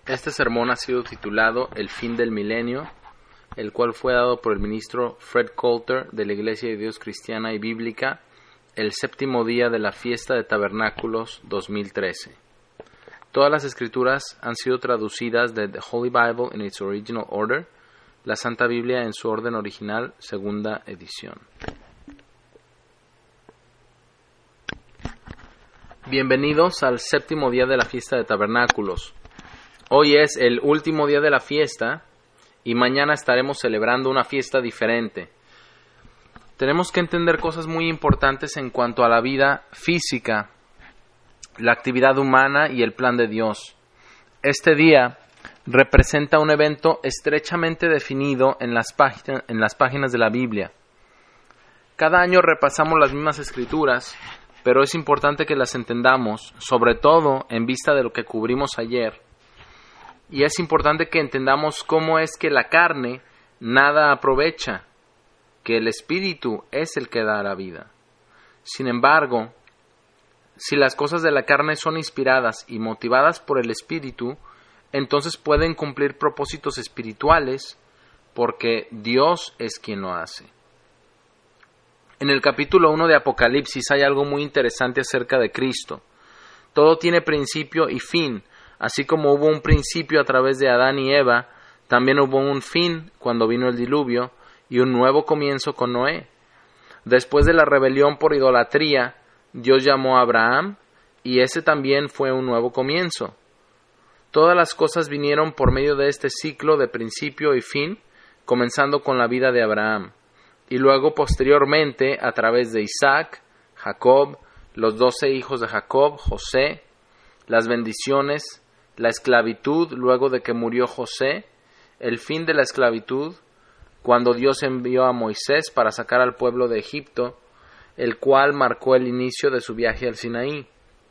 Este sermón ha sido titulado El fin del milenio, el cual fue dado por el ministro Fred Coulter de la Iglesia de Dios Cristiana y Bíblica el séptimo día de la fiesta de Tabernáculos 2013. Todas las escrituras han sido traducidas de The Holy Bible in its original order, la Santa Biblia en su orden original, segunda edición. Bienvenidos al séptimo día de la fiesta de Tabernáculos. Hoy es el último día de la fiesta y mañana estaremos celebrando una fiesta diferente. Tenemos que entender cosas muy importantes en cuanto a la vida física, la actividad humana y el plan de Dios. Este día representa un evento estrechamente definido en las páginas de la Biblia. Cada año repasamos las mismas escrituras, pero es importante que las entendamos, sobre todo en vista de lo que cubrimos ayer. Y es importante que entendamos cómo es que la carne nada aprovecha, que el Espíritu es el que da la vida. Sin embargo, si las cosas de la carne son inspiradas y motivadas por el Espíritu, entonces pueden cumplir propósitos espirituales, porque Dios es quien lo hace. En el capítulo 1 de Apocalipsis hay algo muy interesante acerca de Cristo. Todo tiene principio y fin. Así como hubo un principio a través de Adán y Eva, también hubo un fin cuando vino el diluvio y un nuevo comienzo con Noé. Después de la rebelión por idolatría, Dios llamó a Abraham y ese también fue un nuevo comienzo. Todas las cosas vinieron por medio de este ciclo de principio y fin, comenzando con la vida de Abraham, y luego posteriormente a través de Isaac, Jacob, los 12 hijos de Jacob, José, las bendiciones, la esclavitud luego de que murió José, el fin de la esclavitud, cuando Dios envió a Moisés para sacar al pueblo de Egipto, el cual marcó el inicio de su viaje al Sinaí.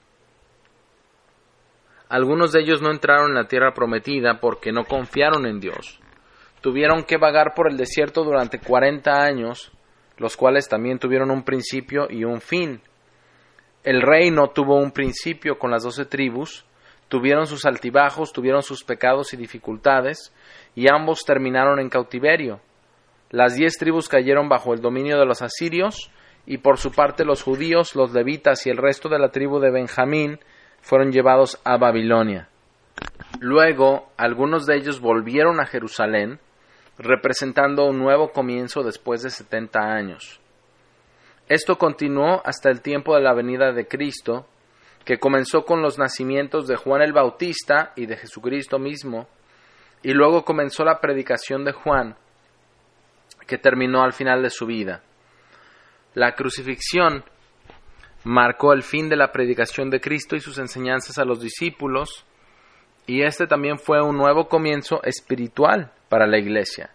Algunos de ellos no entraron en la tierra prometida porque no confiaron en Dios. Tuvieron que vagar por el desierto durante 40 años, los cuales también tuvieron un principio y un fin. El reino tuvo un principio con las 12 tribus, tuvieron sus altibajos, tuvieron sus pecados y dificultades, y ambos terminaron en cautiverio. Las 10 tribus cayeron bajo el dominio de los asirios, y por su parte los judíos, los levitas y el resto de la tribu de Benjamín fueron llevados a Babilonia. Luego, algunos de ellos volvieron a Jerusalén, representando un nuevo comienzo después de 70 años. Esto continuó hasta el tiempo de la venida de Cristo, que comenzó con los nacimientos de Juan el Bautista y de Jesucristo mismo, y luego comenzó la predicación de Juan, que terminó al final de su vida. La crucifixión marcó el fin de la predicación de Cristo y sus enseñanzas a los discípulos, y este también fue un nuevo comienzo espiritual para la Iglesia.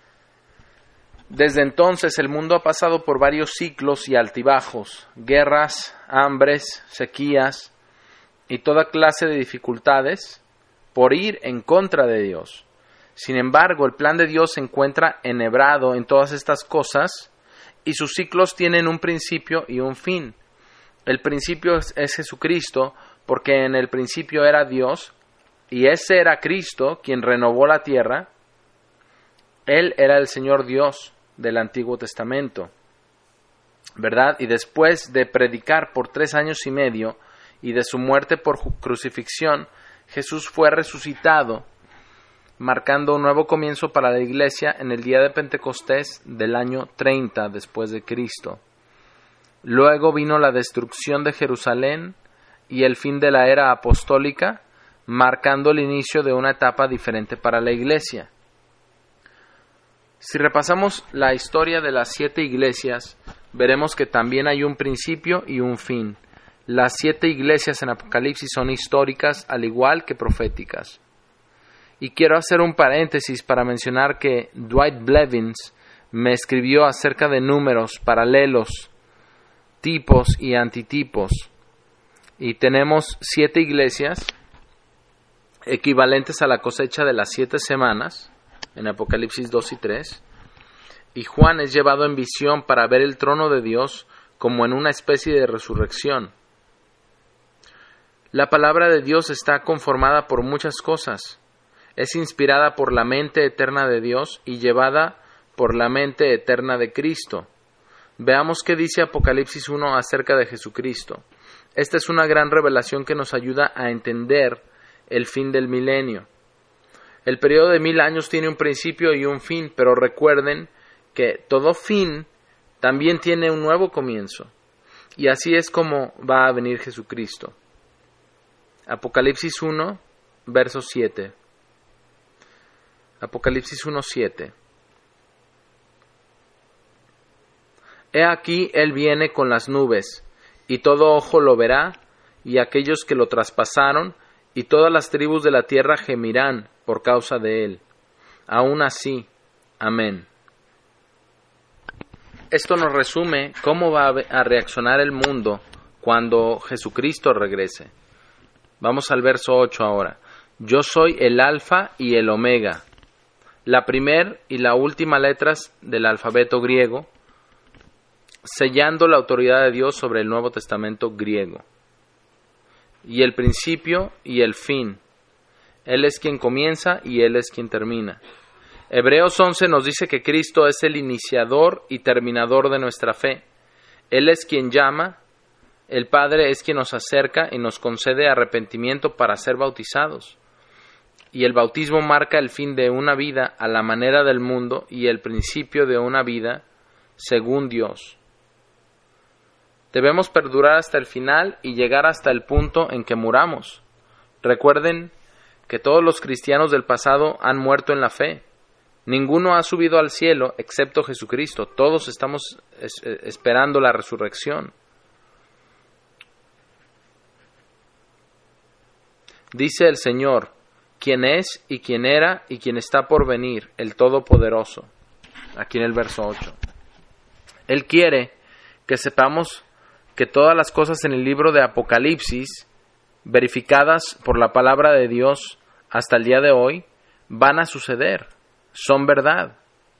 Desde entonces el mundo ha pasado por varios ciclos y altibajos, guerras, hambres, sequías y toda clase de dificultades por ir en contra de Dios. Sin embargo, el plan de Dios se encuentra enhebrado en todas estas cosas y sus ciclos tienen un principio y un fin. El principio es Jesucristo, porque en el principio era Dios y ese era Cristo quien renovó la tierra. Él era el Señor Dios del Antiguo Testamento, ¿verdad? Y después de predicar por 3 años y medio y de su muerte por crucifixión, Jesús fue resucitado, marcando un nuevo comienzo para la Iglesia en el día de Pentecostés del año 30 después de Cristo. Luego vino la destrucción de Jerusalén y el fin de la era apostólica, marcando el inicio de una etapa diferente para la Iglesia. Si repasamos la historia de las 7 iglesias, veremos que también hay un principio y un fin. Las 7 iglesias en Apocalipsis son históricas al igual que proféticas. Y quiero hacer un paréntesis para mencionar que Dwight Blevins me escribió acerca de números, paralelos, tipos y antitipos. Y tenemos 7 iglesias equivalentes a la cosecha de las 7 semanas, en Apocalipsis 2 y 3, y Juan es llevado en visión para ver el trono de Dios como en una especie de resurrección. La palabra de Dios está conformada por muchas cosas. es inspirada por la mente eterna de Dios y llevada por la mente eterna de Cristo. Veamos qué dice Apocalipsis 1 acerca de Jesucristo. Esta es una gran revelación que nos ayuda a entender el fin del milenio. El periodo de 1000 años tiene un principio y un fin, pero recuerden que todo fin también tiene un nuevo comienzo. Y así es como va a venir Jesucristo. Apocalipsis 1, verso 7. Apocalipsis 1, 7. He aquí él viene con las nubes, y todo ojo lo verá, y aquellos que lo traspasaron, y todas las tribus de la tierra gemirán por causa de él. Aún así, amén. Esto nos resume cómo va a reaccionar el mundo cuando Jesucristo regrese. Vamos al verso 8 ahora. Yo soy el alfa y el omega, la primer y la última letras del alfabeto griego, sellando la autoridad de Dios sobre el Nuevo Testamento griego. Y el principio y el fin. Él es quien comienza y Él es quien termina. Hebreos 11 nos dice que Cristo es el iniciador y terminador de nuestra fe. Él es quien llama, el Padre es quien nos acerca y nos concede arrepentimiento para ser bautizados. Y el bautismo marca el fin de una vida a la manera del mundo y el principio de una vida según Dios. Debemos perdurar hasta el final y llegar hasta el punto en que muramos. Recuerden que todos los cristianos del pasado han muerto en la fe. Ninguno ha subido al cielo excepto Jesucristo. Todos estamos esperando la resurrección. Dice el Señor, quien es y quien era y quien está por venir, el Todopoderoso. Aquí en el verso 8. Él quiere que sepamos que todas las cosas en el libro de Apocalipsis, verificadas por la palabra de Dios hasta el día de hoy, van a suceder. Son verdad.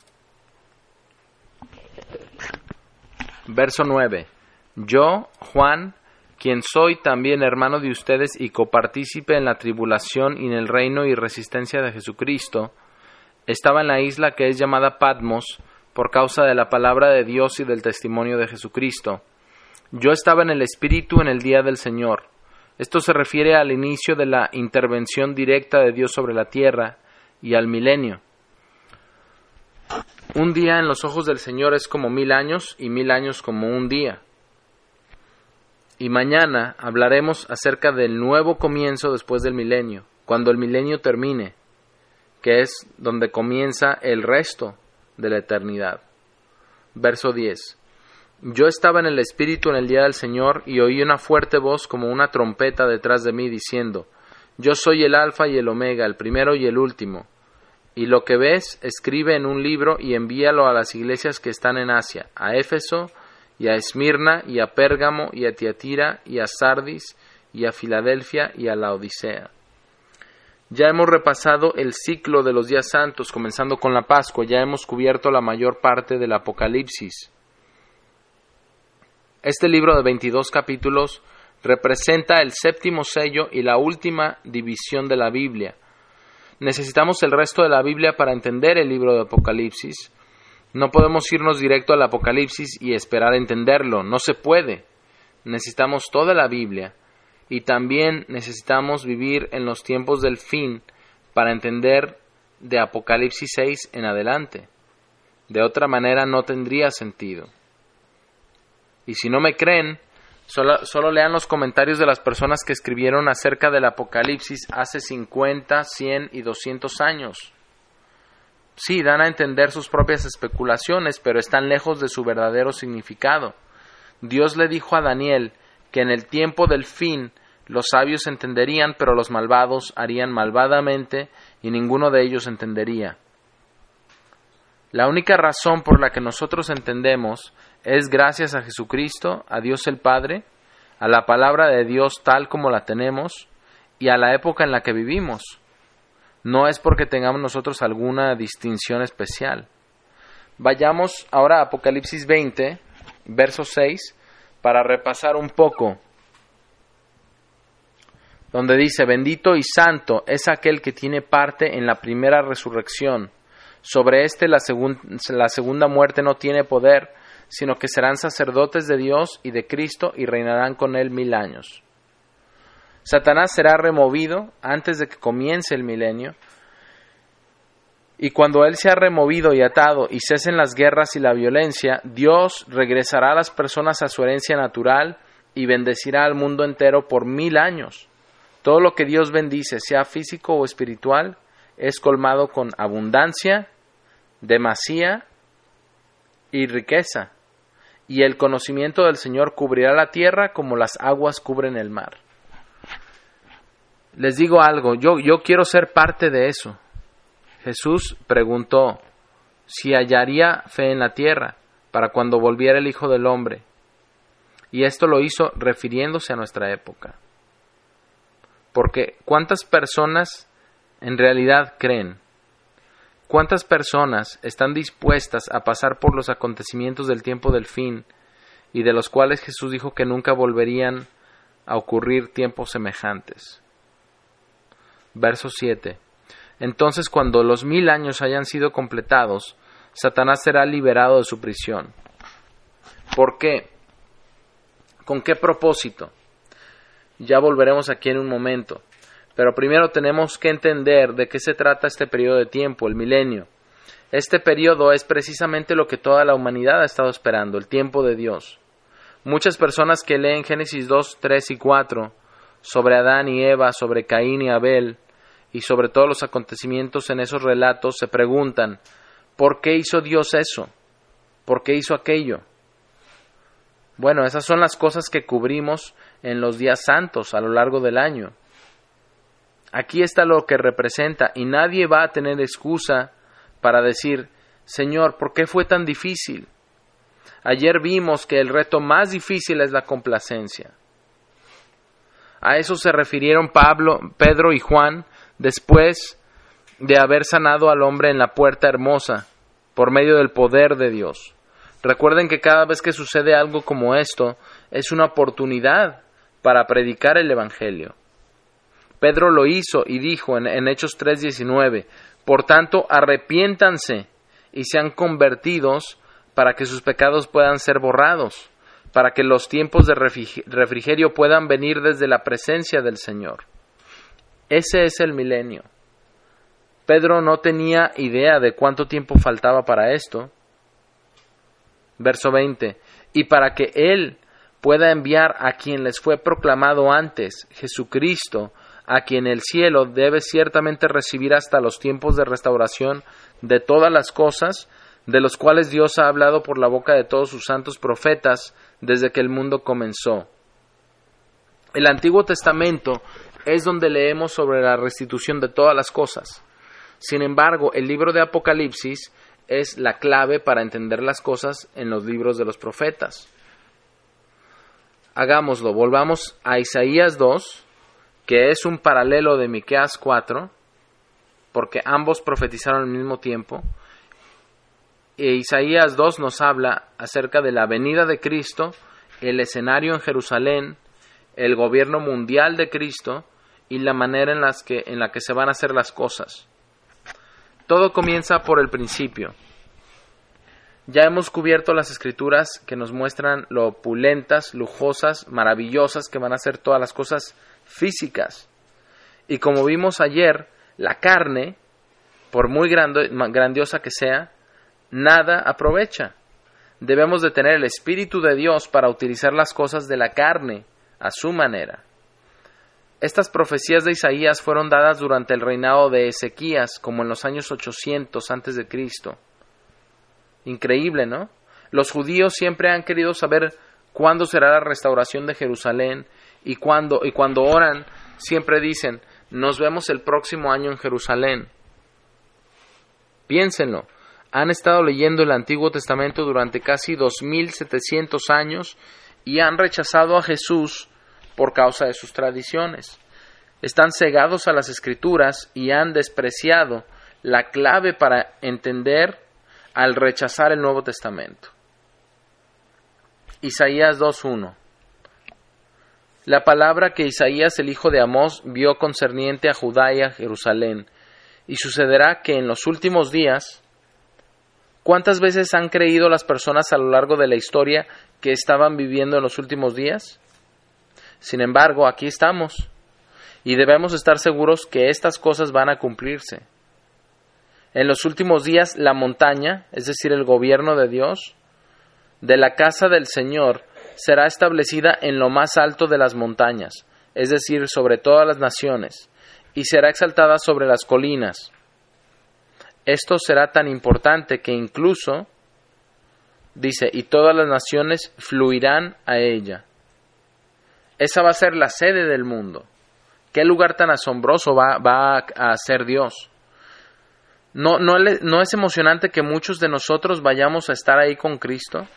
Verso 9. Yo, Juan, quien soy también hermano de ustedes y copartícipe en la tribulación y en el reino y resistencia de Jesucristo, estaba en la isla que es llamada Patmos por causa de la palabra de Dios y del testimonio de Jesucristo. Yo estaba en el Espíritu en el día del Señor. Esto se refiere al inicio de la intervención directa de Dios sobre la tierra y al milenio. Un día en los ojos del Señor es como 1000 años y 1000 años como un día. Y mañana hablaremos acerca del nuevo comienzo después del milenio, cuando el milenio termine, que es donde comienza el resto de la eternidad. Verso 10. Yo estaba en el Espíritu en el día del Señor y oí una fuerte voz como una trompeta detrás de mí diciendo, yo soy el Alfa y el Omega, el primero y el último. Y lo que ves, escribe en un libro y envíalo a las iglesias que están en Asia, a Éfeso, y a Esmirna, y a Pérgamo, y a Tiatira, y a Sardis, y a Filadelfia, y a Laodicea. Ya hemos repasado el ciclo de los días santos, comenzando con la Pascua, ya hemos cubierto la mayor parte del Apocalipsis. Este libro de 22 capítulos representa el séptimo sello y la última división de la Biblia. Necesitamos el resto de la Biblia para entender el libro de Apocalipsis. No podemos irnos directo al Apocalipsis y esperar entenderlo. No se puede. Necesitamos toda la Biblia. Y también necesitamos vivir en los tiempos del fin para entender de Apocalipsis 6 en adelante. De otra manera no tendría sentido. Y si no me creen, solo lean los comentarios de las personas que escribieron acerca del Apocalipsis hace 50, 100 y 200 años. Sí, dan a entender sus propias especulaciones, pero están lejos de su verdadero significado. Dios le dijo a Daniel que en el tiempo del fin los sabios entenderían, pero los malvados harían malvadamente y ninguno de ellos entendería. La única razón por la que nosotros entendemos es gracias a Jesucristo, a Dios el Padre, a la palabra de Dios tal como la tenemos y a la época en la que vivimos. No es porque tengamos nosotros alguna distinción especial. Vayamos ahora a Apocalipsis 20, verso 6, para repasar un poco. donde dice: bendito y santo es aquel que tiene parte en la primera resurrección. Sobre la segunda muerte no tiene poder, sino que serán sacerdotes de Dios y de Cristo y reinarán con él 1000 años. Satanás será removido antes de que comience el milenio, y cuando él sea removido y atado y cesen las guerras y la violencia, Dios regresará a las personas a su herencia natural y bendecirá al mundo entero por 1000 años. Todo lo que Dios bendice, sea físico o espiritual, es colmado con abundancia, demasía y riqueza, y el conocimiento del Señor cubrirá la tierra como las aguas cubren el mar. Les digo algo, yo quiero ser parte de eso. Jesús preguntó si hallaría fe en la tierra para cuando volviera el Hijo del Hombre, y esto lo hizo refiriéndose a nuestra época. Porque ¿cuántas personas en realidad creen? ¿Cuántas personas están dispuestas a pasar por los acontecimientos del tiempo del fin y de los cuales Jesús dijo que nunca volverían a ocurrir tiempos semejantes? Verso 7. Entonces, cuando los 1000 años hayan sido completados, Satanás será liberado de su prisión. ¿Por qué? ¿Con qué propósito? Ya volveremos aquí en un momento. Pero primero tenemos que entender de qué se trata este periodo de tiempo, el milenio. Este periodo es precisamente lo que toda la humanidad ha estado esperando, el tiempo de Dios. Muchas personas que leen Génesis 2, 3 y 4 sobre Adán y Eva, sobre Caín y Abel, y sobre todos los acontecimientos en esos relatos, se preguntan: ¿por qué hizo Dios eso? ¿Por qué hizo aquello? Bueno, esas son las cosas que cubrimos en los días santos a lo largo del año. Aquí está lo que representa, y nadie va a tener excusa para decir: Señor, ¿por qué fue tan difícil? Ayer vimos que el reto más difícil es la complacencia. A eso se refirieron Pedro y Juan después de haber sanado al hombre en la puerta hermosa por medio del poder de Dios. Recuerden que cada vez que sucede algo como esto, es una oportunidad para predicar el Evangelio. Pedro lo hizo y dijo en Hechos 3:19, por tanto, arrepiéntanse y sean convertidos para que sus pecados puedan ser borrados, para que los tiempos de refrigerio puedan venir desde la presencia del Señor. Ese es el milenio. Pedro no tenía idea de cuánto tiempo faltaba para esto. Verso 20, y para que Él pueda enviar a quien les fue proclamado antes, Jesucristo, a quien el cielo debe ciertamente recibir hasta los tiempos de restauración de todas las cosas, de los cuales Dios ha hablado por la boca de todos sus santos profetas desde que el mundo comenzó. El Antiguo Testamento es donde leemos sobre la restitución de todas las cosas. Sin embargo, el libro de Apocalipsis es la clave para entender las cosas en los libros de los profetas. Hagámoslo, volvamos a Isaías 2, que es un paralelo de Miqueas 4, porque ambos profetizaron al mismo tiempo. E Isaías 2 nos habla acerca de la venida de Cristo, el escenario en Jerusalén, el gobierno mundial de Cristo y la manera en la que se van a hacer las cosas. Todo comienza por el principio. Ya hemos cubierto las escrituras que nos muestran lo opulentas, lujosas, maravillosas que van a ser todas las cosas físicas. Y como vimos ayer, la carne, por muy grandiosa que sea, nada aprovecha. Debemos de tener el Espíritu de Dios para utilizar las cosas de la carne a su manera. Estas profecías de Isaías fueron dadas durante el reinado de Ezequías, como en los años 800 a.C. Increíble, ¿no? Los judíos siempre han querido saber cuándo será la restauración de Jerusalén y cuando oran siempre dicen: nos vemos el próximo año en Jerusalén. Piénsenlo, han estado leyendo el Antiguo Testamento durante casi 2700 años y han rechazado a Jesús por causa de sus tradiciones. Están cegados a las Escrituras y han despreciado la clave para entender al rechazar el Nuevo Testamento. Isaías 2:1. la palabra que Isaías el hijo de Amós vio concerniente a Judá y a Jerusalén. Y sucederá que en los últimos días, ¿cuántas veces han creído las personas a lo largo de la historia que estaban viviendo en los últimos días? Sin embargo, aquí estamos, y debemos estar seguros que estas cosas van a cumplirse. En los últimos días, la montaña, es decir, el gobierno de Dios, de la casa del Señor, será establecida en lo más alto de las montañas, es decir, sobre todas las naciones, y será exaltada sobre las colinas. Esto será tan importante que incluso, dice, y todas las naciones fluirán a ella. Esa va a ser la sede del mundo. ¿Qué lugar tan asombroso va a ser Dios? ¿No es emocionante que muchos de nosotros vayamos a estar ahí con Cristo?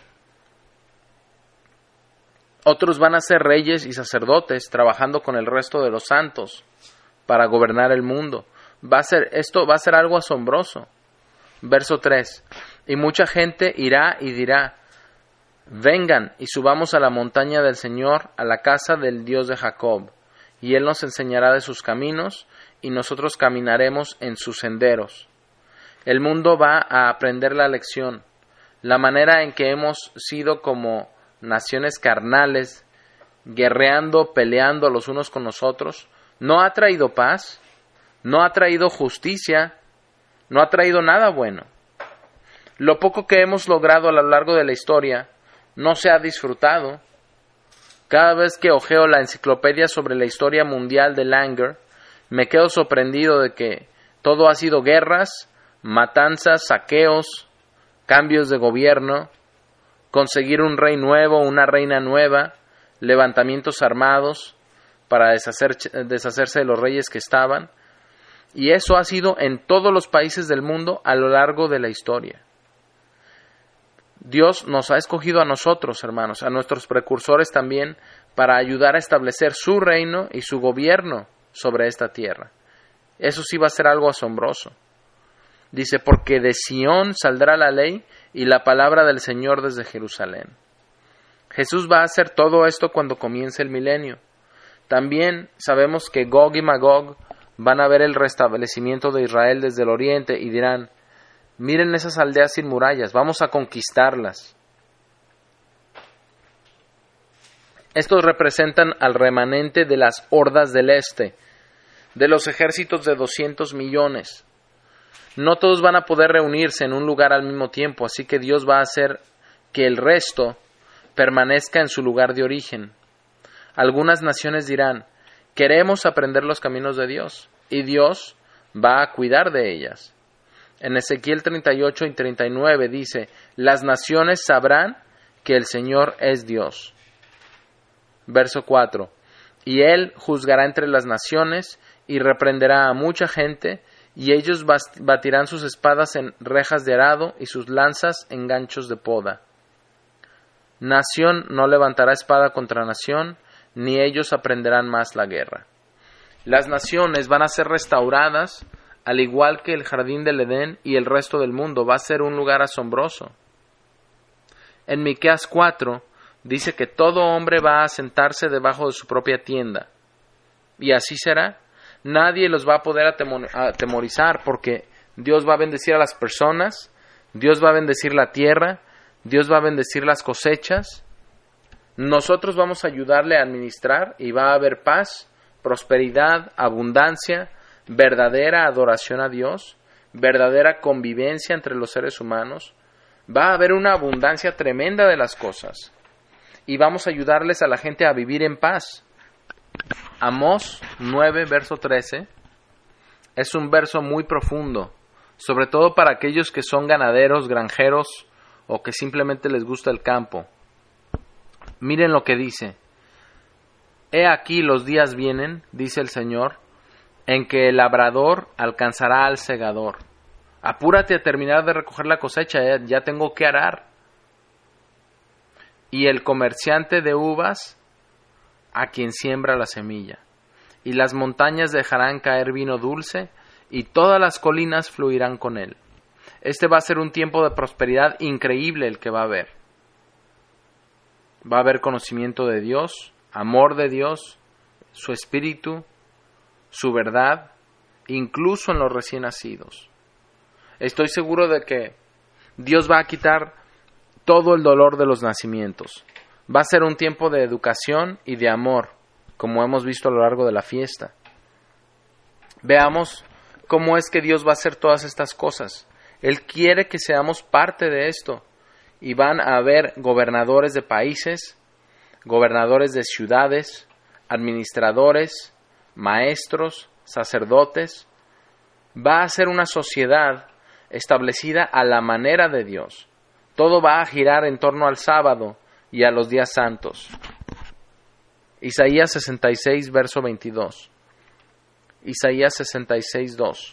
Otros van a ser reyes y sacerdotes trabajando con el resto de los santos para gobernar el mundo. Esto va a ser algo asombroso. Verso 3. Y mucha gente irá y dirá: vengan y subamos a la montaña del Señor, a la casa del Dios de Jacob, y Él nos enseñará de sus caminos, y nosotros caminaremos en sus senderos. El mundo va a aprender la lección. La manera en que hemos sido como naciones carnales, guerreando, peleando los unos con los otros, no ha traído paz, no ha traído justicia, no ha traído nada bueno. Lo poco que hemos logrado a lo largo de la historia no se ha disfrutado. Cada vez que hojeo la enciclopedia sobre la historia mundial de Langer, me quedo sorprendido de que todo ha sido guerras, matanzas, saqueos, cambios de gobierno, conseguir un rey nuevo, una reina nueva, levantamientos armados para deshacerse de los reyes que estaban. Y eso ha sido en todos los países del mundo a lo largo de la historia. Dios nos ha escogido a nosotros, hermanos, a nuestros precursores también, para ayudar a establecer su reino y su gobierno sobre esta tierra. Eso sí va a ser algo asombroso. Dice, porque de Sión saldrá la ley y la palabra del Señor desde Jerusalén. Jesús va a hacer todo esto cuando comience el milenio. También sabemos que Gog y Magog van a ver el restablecimiento de Israel desde el oriente y dirán: miren esas aldeas sin murallas, vamos a conquistarlas. Estos representan al remanente de las hordas del este, de los ejércitos de 200 millones. No todos van a poder reunirse en un lugar al mismo tiempo, así que Dios va a hacer que el resto permanezca en su lugar de origen. Algunas naciones dirán: queremos aprender los caminos de Dios, y Dios va a cuidar de ellas. En Ezequiel 38 y 39 dice: las naciones sabrán que el Señor es Dios. Verso 4: y Él juzgará entre las naciones y reprenderá a mucha gente, y ellos batirán sus espadas en rejas de arado y sus lanzas en ganchos de poda. Nación no levantará espada contra nación, ni ellos aprenderán más la guerra. Las naciones van a ser restauradas, al igual que el jardín del Edén y el resto del mundo. Va a ser un lugar asombroso. En Miqueas 4 dice que todo hombre va a sentarse debajo de su propia tienda. Y así será. Nadie los va a poder atemorizar, porque Dios va a bendecir a las personas, Dios va a bendecir la tierra, Dios va a bendecir las cosechas. Nosotros vamos a ayudarle a administrar y va a haber paz, prosperidad, abundancia, verdadera adoración a Dios, verdadera convivencia entre los seres humanos. Va a haber una abundancia tremenda de las cosas y vamos a ayudarles a la gente a vivir en paz. Amós 9, verso 13, es un verso muy profundo, sobre todo para aquellos que son ganaderos, granjeros o que simplemente les gusta el campo. Miren lo que dice: he aquí los días vienen, dice el Señor, en que el labrador alcanzará al segador. Apúrate a terminar de recoger la cosecha, ya tengo que arar. Y el comerciante de uvas a quien siembra la semilla. Y las montañas dejarán caer vino dulce, y todas las colinas fluirán con él. Este va a ser un tiempo de prosperidad increíble el que va a haber. Va a haber conocimiento de Dios, amor de Dios, su espíritu, su verdad, incluso en los recién nacidos. Estoy seguro de que Dios va a quitar todo el dolor de los nacimientos. Va a ser un tiempo de educación y de amor, como hemos visto a lo largo de la fiesta. Veamos cómo es que Dios va a hacer todas estas cosas. Él quiere que seamos parte de esto. Y van a haber gobernadores de países, gobernadores de ciudades, administradores, maestros, sacerdotes. Va a ser una sociedad establecida a la manera de Dios. Todo va a girar en torno al sábado y a los días santos. Isaías 66, verso 22. Isaías 66, 2.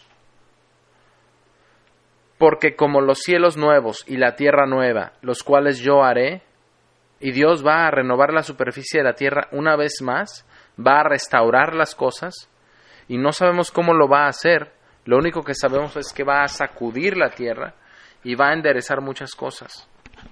Porque como los cielos nuevos y la tierra nueva, los cuales yo haré, y Dios va a renovar la superficie de la tierra una vez más, va a restaurar las cosas, y no sabemos cómo lo va a hacer. Lo único que sabemos es que va a sacudir la tierra y va a enderezar muchas cosas.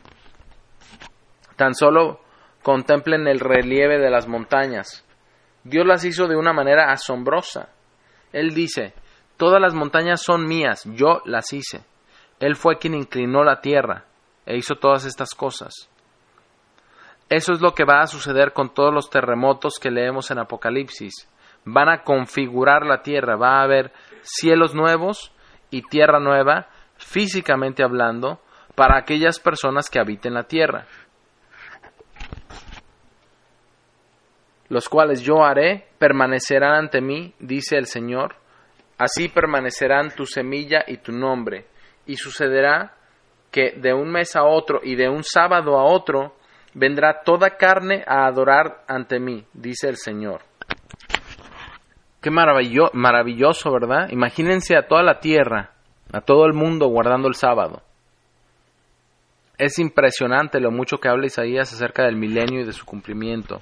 Tan solo contemplen el relieve de las montañas. Dios las hizo de una manera asombrosa. Él dice, todas las montañas son mías, yo las hice. Él fue quien inclinó la tierra e hizo todas estas cosas. Eso es lo que va a suceder con todos los terremotos que leemos en Apocalipsis. Van a configurar la tierra, va a haber cielos nuevos y tierra nueva, físicamente hablando, para aquellas personas que habiten la tierra. Los cuales yo haré, permanecerán ante mí, dice el Señor. Así permanecerán tu semilla y tu nombre. Y sucederá que de un mes a otro y de un sábado a otro, vendrá toda carne a adorar ante mí, dice el Señor. Qué maravilloso, ¿verdad? Imagínense a toda la tierra, a todo el mundo guardando el sábado. Es impresionante lo mucho que habla Isaías acerca del milenio y de su cumplimiento.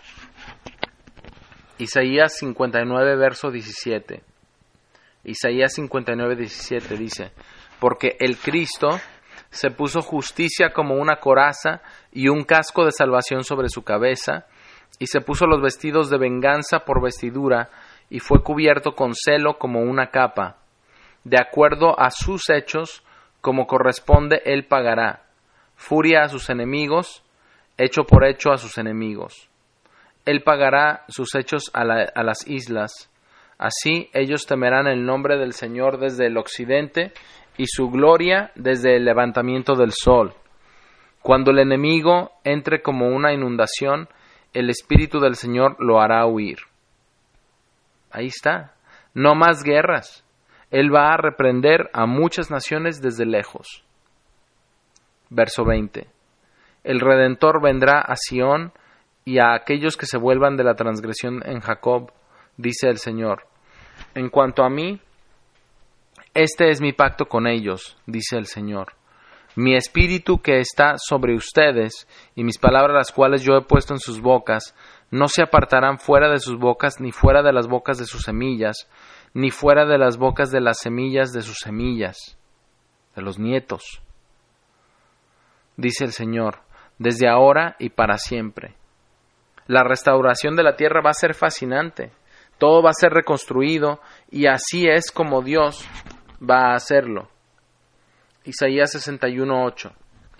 Isaías 59, verso 17. Isaías 59, 17 dice, porque el Cristo se puso justicia como una coraza y un casco de salvación sobre su cabeza, y se puso los vestidos de venganza por vestidura, y fue cubierto con celo como una capa. De acuerdo a sus hechos, como corresponde, él pagará. Furia a sus enemigos, hecho por hecho a sus enemigos. Él pagará sus hechos a las islas. Así ellos temerán el nombre del Señor desde el occidente y su gloria desde el levantamiento del sol. Cuando el enemigo entre como una inundación, el Espíritu del Señor lo hará huir. Ahí está. No más guerras. Él va a reprender a muchas naciones desde lejos. Verso 20. El Redentor vendrá a Sión y a aquellos que se vuelvan de la transgresión en Jacob, dice el Señor. En cuanto a mí, este es mi pacto con ellos, dice el Señor. Mi espíritu que está sobre ustedes y mis palabras las cuales yo he puesto en sus bocas, no se apartarán fuera de sus bocas, ni fuera de las bocas de sus semillas, ni fuera de las bocas de las semillas de sus semillas, de los nietos. Dice el Señor, desde ahora y para siempre. La restauración de la tierra va a ser fascinante. Todo va a ser reconstruido y así es como Dios va a hacerlo. Isaías 61:8.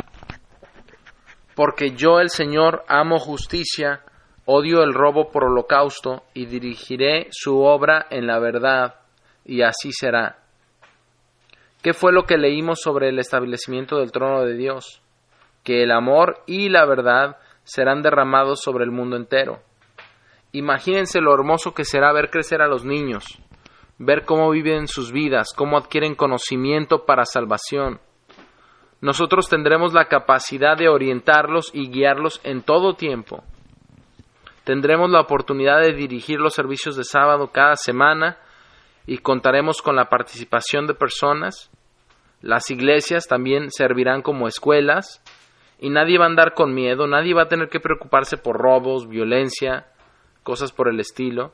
Porque yo el Señor amo justicia, odio el robo por holocausto y dirigiré su obra en la verdad, y así será. ¿Qué fue lo que leímos sobre el establecimiento del trono de Dios? Que el amor y la verdad serán derramados sobre el mundo entero. Imagínense lo hermoso que será ver crecer a los niños, ver cómo viven sus vidas, cómo adquieren conocimiento para salvación. Nosotros tendremos la capacidad de orientarlos y guiarlos en todo tiempo. Tendremos la oportunidad de dirigir los servicios de sábado cada semana y contaremos con la participación de personas. Las iglesias también servirán como escuelas y nadie va a andar con miedo, nadie va a tener que preocuparse por robos, violencia, cosas por el estilo.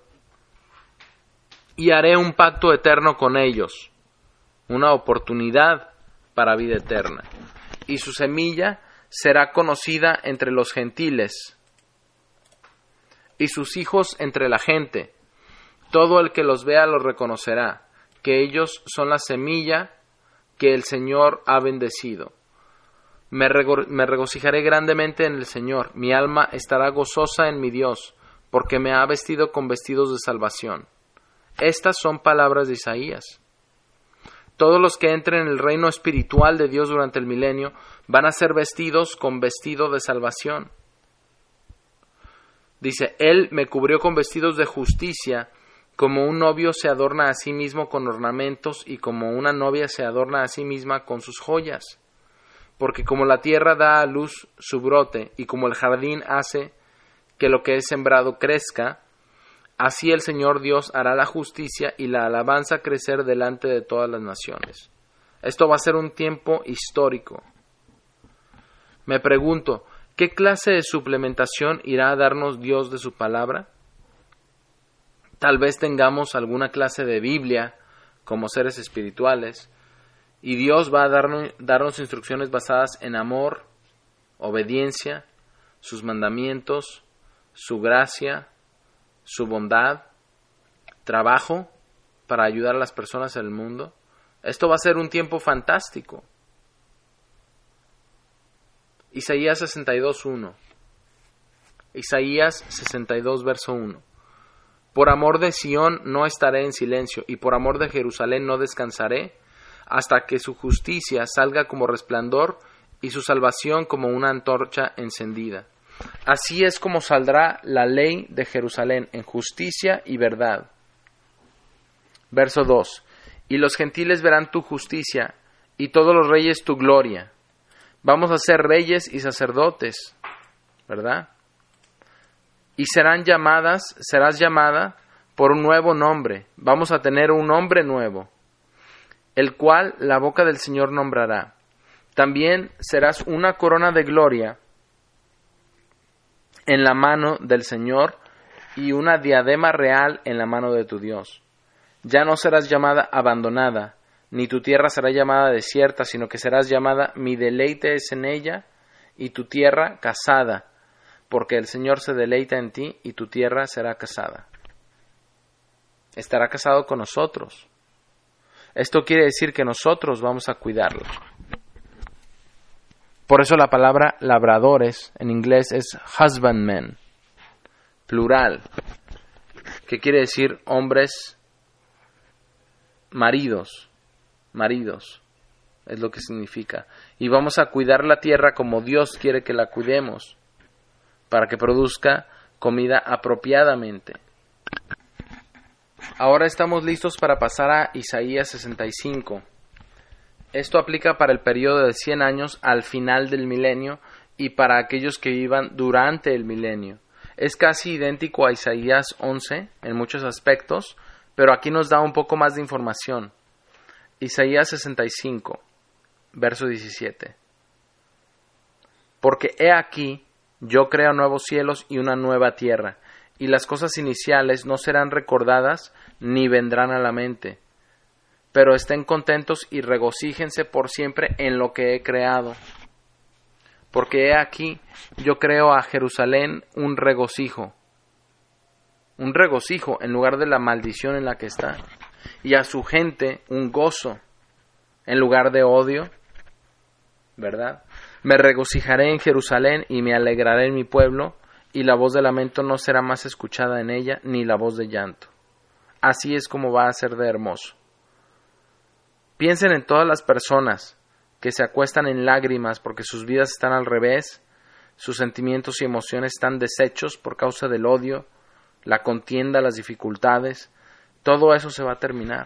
Y haré un pacto eterno con ellos, una oportunidad para vida eterna. Y su semilla será conocida entre los gentiles. y sus hijos entre la gente. Todo el que los vea los reconocerá, que ellos son la semilla que el Señor ha bendecido. Me regocijaré grandemente en el Señor, mi alma estará gozosa en mi Dios, porque me ha vestido con vestidos de salvación. Estas son palabras de Isaías. Todos los que entren en el reino espiritual de Dios durante el milenio van a ser vestidos con vestido de salvación. Dice, Él me cubrió con vestidos de justicia, como un novio se adorna a sí mismo con ornamentos y como una novia se adorna a sí misma con sus joyas. Porque como la tierra da a luz su brote y como el jardín hace que lo que es sembrado crezca, así el Señor Dios hará la justicia y la alabanza crecer delante de todas las naciones. Esto va a ser un tiempo histórico. Me pregunto, ¿qué clase de suplementación irá a darnos Dios de su palabra? Tal vez tengamos alguna clase de Biblia como seres espirituales, y Dios va a darnos instrucciones basadas en amor, obediencia, sus mandamientos, su gracia, su bondad, trabajo para ayudar a las personas en el mundo. Esto va a ser un tiempo fantástico. Isaías 62:1. Isaías 62, verso 1. Por amor de Sión no estaré en silencio, y por amor de Jerusalén no descansaré, hasta que su justicia salga como resplandor y su salvación como una antorcha encendida. Así es como saldrá la ley de Jerusalén en justicia y verdad. Verso 2. Y los gentiles verán tu justicia, y todos los reyes tu gloria. Vamos a ser reyes y sacerdotes, ¿verdad? Y serás llamada por un nuevo nombre. Vamos a tener un nombre nuevo, el cual la boca del Señor nombrará. También serás una corona de gloria en la mano del Señor y una diadema real en la mano de tu Dios. Ya no serás llamada abandonada, ni tu tierra será llamada desierta, sino que serás llamada mi deleite es en ella, y tu tierra casada, porque el Señor se deleita en ti y tu tierra será casada. Estará casado con nosotros. Esto quiere decir que nosotros vamos a cuidarla. Por eso la palabra labradores en inglés es husbandmen, plural, que quiere decir hombres, maridos, es lo que significa. Y vamos a cuidar la tierra como Dios quiere que la cuidemos, para que produzca comida apropiadamente. Ahora estamos listos para pasar a Isaías 65. Esto aplica para el periodo de 100 años al final del milenio y para aquellos que vivan durante el milenio. Es casi idéntico a Isaías 11 en muchos aspectos, pero aquí nos da un poco más de información. Isaías 65, verso 17. Porque he aquí, yo creo nuevos cielos y una nueva tierra, y las cosas iniciales no serán recordadas ni vendrán a la mente. Pero estén contentos y regocíjense por siempre en lo que he creado. Porque he aquí, yo creo a Jerusalén un regocijo en lugar de la maldición en la que está, y a su gente un gozo en lugar de odio, ¿verdad? Me regocijaré en Jerusalén y me alegraré en mi pueblo, y la voz de lamento no será más escuchada en ella, ni la voz de llanto. Así es como va a ser de hermoso. Piensen en todas las personas que se acuestan en lágrimas porque sus vidas están al revés, sus sentimientos y emociones están deshechos por causa del odio, la contienda, las dificultades. Todo eso se va a terminar.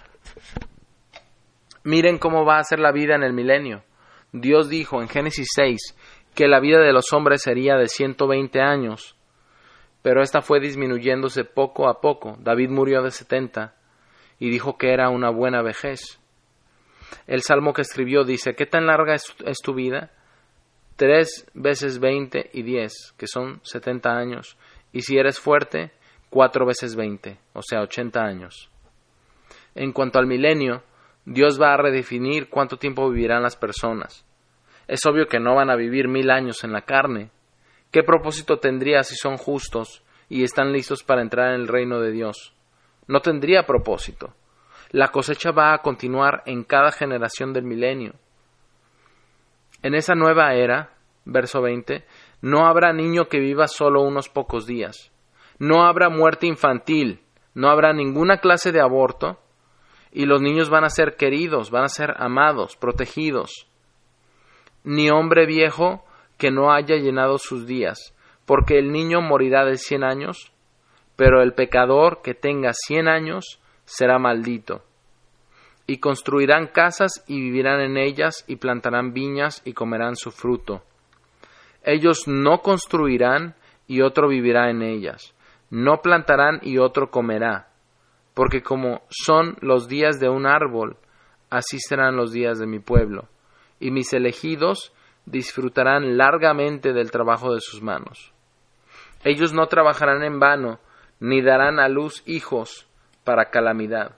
Miren cómo va a ser la vida en el milenio. Dios dijo en Génesis 6 que la vida de los hombres sería de 120 años, pero esta fue disminuyéndose poco a poco. David murió de 70 y dijo que era una buena vejez. El salmo que escribió dice, ¿qué tan larga es tu vida? 3 veces 20 y 10, que son 70 años. Y si eres fuerte, 4 veces 20, o sea, 80 años. En cuanto al milenio, Dios va a redefinir cuánto tiempo vivirán las personas. Es obvio que no van a vivir 1000 años en la carne. ¿Qué propósito tendría si son justos y están listos para entrar en el reino de Dios. No tendría propósito. La cosecha va a continuar en cada generación del milenio. En esa nueva era, verso 20, no habrá niño que viva solo unos pocos días. No habrá muerte infantil, no habrá ninguna clase de aborto, y los niños van a ser queridos, van a ser amados, protegidos. Ni hombre viejo que no haya llenado sus días, porque el niño morirá de 100 años, pero el pecador que tenga 100 años será maldito. Y construirán casas y vivirán en ellas, y plantarán viñas y comerán su fruto. Ellos no construirán y otro vivirá en ellas. No plantarán y otro comerá. Porque como son los días de un árbol, así serán los días de mi pueblo. Y mis elegidos disfrutarán largamente del trabajo de sus manos. Ellos no trabajarán en vano, ni darán a luz hijos para calamidad.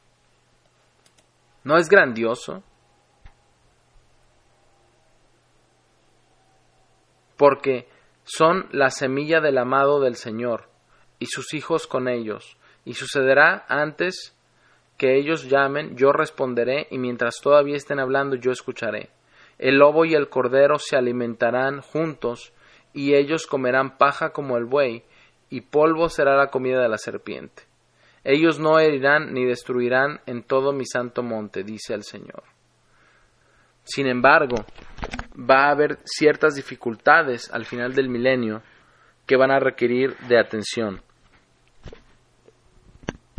¿No es grandioso? Porque son la semilla del amado del Señor, y sus hijos con ellos, y sucederá antes que ellos llamen, yo responderé, y mientras todavía estén hablando, yo escucharé. El lobo y el cordero se alimentarán juntos, y ellos comerán paja como el buey, y polvo será la comida de la serpiente. Ellos no herirán ni destruirán en todo mi santo monte, dice el Señor. Sin embargo, va a haber ciertas dificultades al final del milenio que van a requerir de atención.